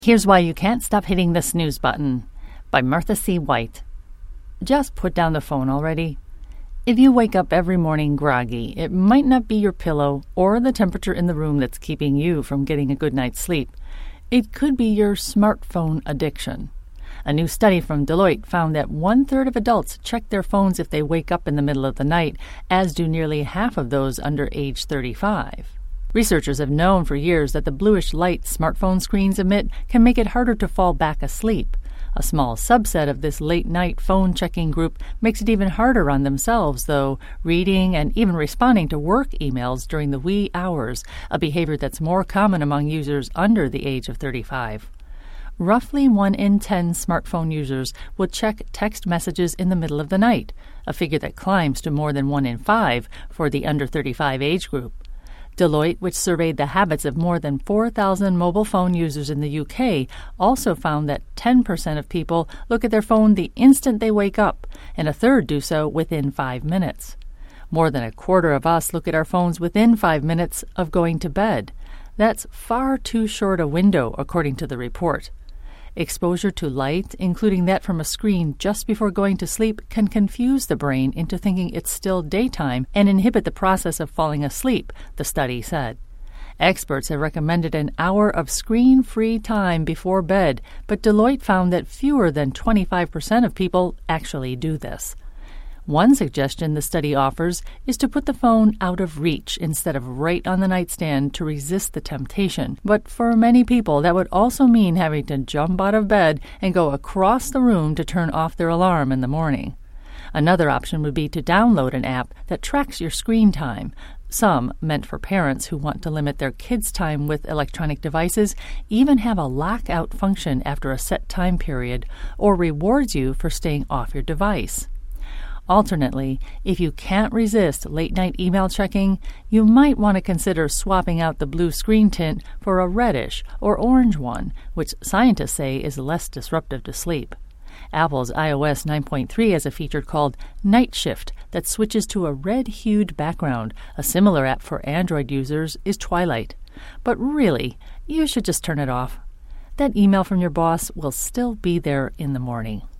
Here's Why You Can't Stop Hitting the Snooze Button by Martha C. White. Just put down the phone already. If you wake up every morning groggy, it might not be your pillow or the temperature in the room that's keeping you from getting a good night's sleep. It could be your smartphone addiction. A new study from Deloitte found that 1/3 of adults check their phones if they wake up in the middle of the night, as do nearly half of those under age 35. Researchers have known for years that the bluish light smartphone screens emit can make it harder to fall back asleep. A small subset of this late-night phone-checking group makes it even harder on themselves, though, reading and even responding to work emails during the wee hours, a behavior that's more common among users under the age of 35. Roughly 1 in 10 smartphone users will check text messages in the middle of the night, a figure that climbs to more than 1 in 5 for the under 35 age group. Deloitte, which surveyed the habits of more than 4,000 mobile phone users in the UK, also found that 10% of people look at their phone the instant they wake up, and a third do so within 5 minutes. More than a quarter of us look at our phones within 5 minutes of going to bed. That's far too short a window, according to the report. Exposure to light, including that from a screen just before going to sleep, can confuse the brain into thinking it's still daytime and inhibit the process of falling asleep, the study said. Experts have recommended an hour of screen-free time before bed, but Deloitte found that fewer than 25% of people actually do this. One suggestion the study offers is to put the phone out of reach instead of right on the nightstand to resist the temptation. But for many people, that would also mean having to jump out of bed and go across the room to turn off their alarm in the morning. Another option would be to download an app that tracks your screen time. Some, meant for parents who want to limit their kids' time with electronic devices, even have a lockout function after a set time period or rewards you for staying off your device. Alternately, if you can't resist late-night email checking, you might want to consider swapping out the blue screen tint for a reddish or orange one, which scientists say is less disruptive to sleep. Apple's iOS 9.3 has a feature called Night Shift that switches to a red-hued background. A similar app for Android users is Twilight. But really, you should just turn it off. That email from your boss will still be there in the morning.